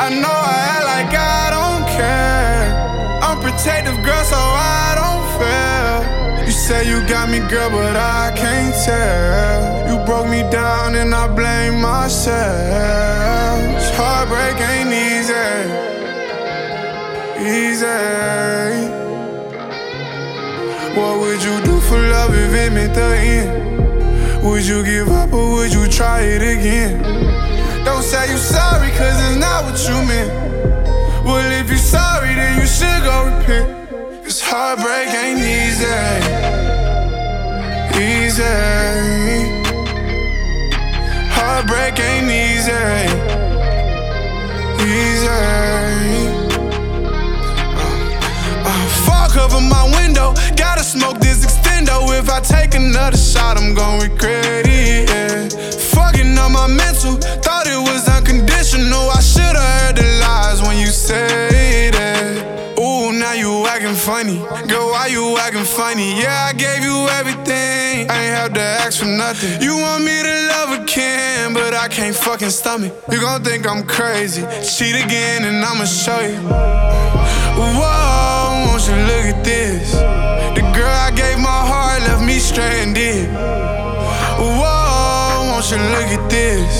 I know I act like I don't care. I'm protective, girl, so I don't fail. You say you got me, girl, but I can't tell. You broke me down and I blame myself. Heartbreak ain't easy. What would you do for love if it meant the end? Would you give up or would you try it again? Don't say you sorry, cause it's not what you meant. Well, if you're sorry, then you should go repent. Cause heartbreak ain't easy. Heartbreak ain't easy. Fog cover my window, gotta smoke this extendo. If I take another shot, I'm gon' regret it, yeah. Fucking up my mental, thought it was unconditional. I should've heard the lies when you said that. Ooh, now you acting funny. Girl, why you acting funny? Yeah, I gave you everything, I ain't have to ask for nothing. You want me to love again, but I can't fucking stomach. You gon' think I'm crazy, cheat again and I'ma show you. Whoa, won't you look at this? The girl I gave my heart left me stranded. Whoa, won't you look at this?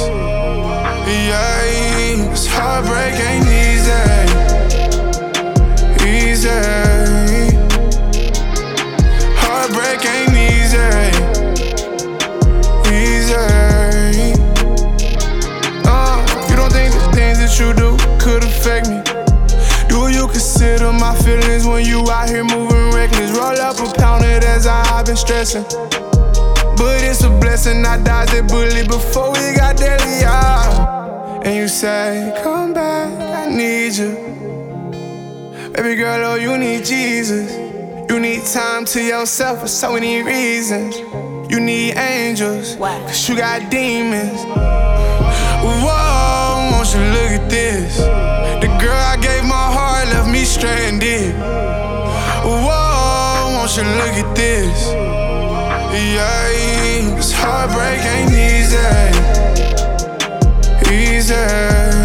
Yeah, this heartbreak ain't easy. Heartbreak ain't easy. You don't think the things that you do could affect me? Do you consider my feelings when you out here moving reckless? Roll up a pound of that I've been stressing. But it's a blessing I dodged that bullet before we got deadly, yeah. And you say, come back, I need you. Baby girl, oh, you need Jesus. You need time to yourself for so many reasons. You need angels, cause you got demons. Whoa, won't you look at this? The girl I gave my heart left me stranded. Whoa, won't you look at this? Yeah, this heartbreak ain't easy.